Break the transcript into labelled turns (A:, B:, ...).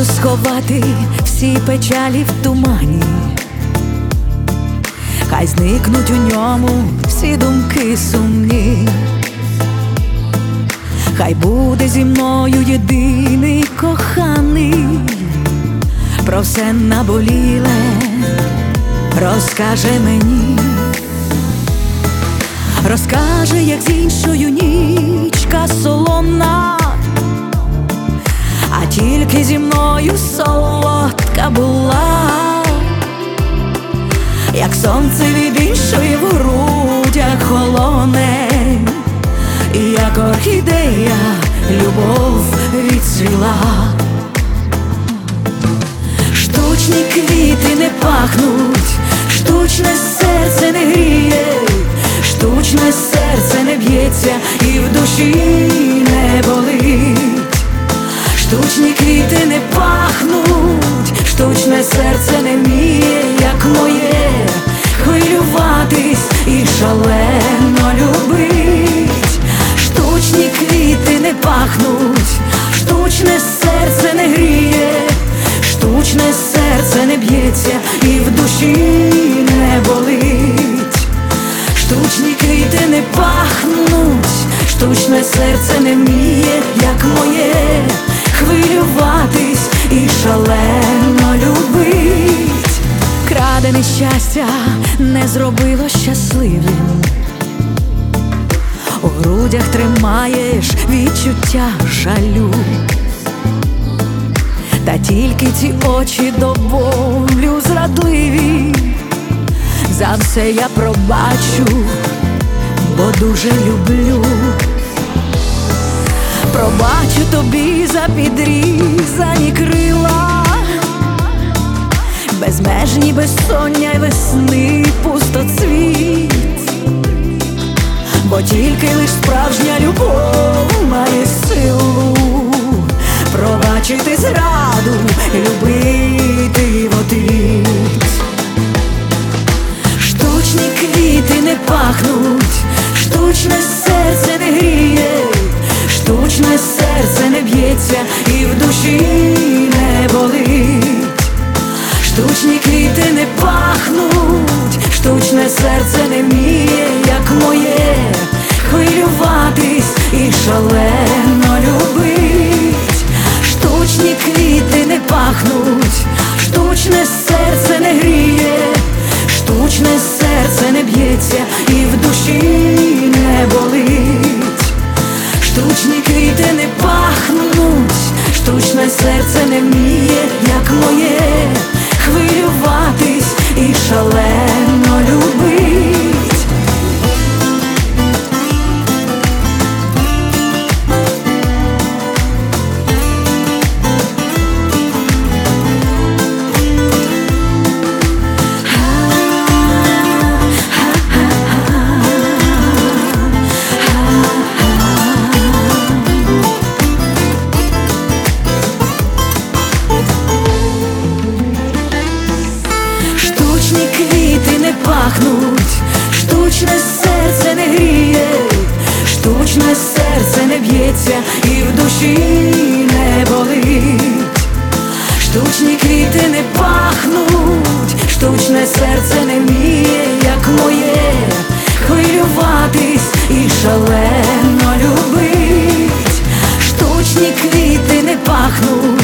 A: хочу сховати всі печалі в тумані, хай зникнуть у ньому всі думки сумні, хай буде зі мною єдиний коханий, про все наболіле розкаже мені, розкаже, як з іншою нічка солона, а тільки зі мною солодка була, як сонце від іншої в грудях холоне, і як орхідея любов відцвіла. Штучні квіти не пахнуть, штучне серце не гріє, штучне серце не б'ється і в душі не болить. Штучні квіти не пахнуть, штучне серце не вміє, як моє, хвилюватись і шалено любить. Штучні квіти не пахнуть, штучне серце не гріє, штучне серце не б'ється і в душі не болить. Штучні квіти не пахнуть, штучне серце не вміє, як моє, хвилюватись і шалено любить. Крадене щастя не зробило щасливим, у грудях тримаєш відчуття жалю, та тільки ці очі до болю зрадливі, за все я пробачу, бо дуже люблю. Пробачу тобі за підрізані крила, безмежні безсоння й весни пустоцвіт, бо тільки лиш справжня любов має силу пробачити зраду, любити в отвіт. Штучні квіти не пахнуть, штучне серце не гріє, штучне серце не б'ється і в душі не болить. Штучні квіти не пахнуть, штучне серце не вміє, як моє, хвилюватись і шалено любить. Штучні квіти не пахнуть, штучне серце не гріє, штучне серце не б'ється і в душі не болить. Штучні квіти не пахнуть, штучне серце не вміє, як моє, хвилюватись і шалено любить. Штучні квіти не пахнуть, штучне серце не гріє, штучне серце не б'ється і в душі не болить. Штучні квіти не пахнуть, штучне серце не вміє, як моє, хвилюватись і шалено любить. Штучні квіти не пахнуть,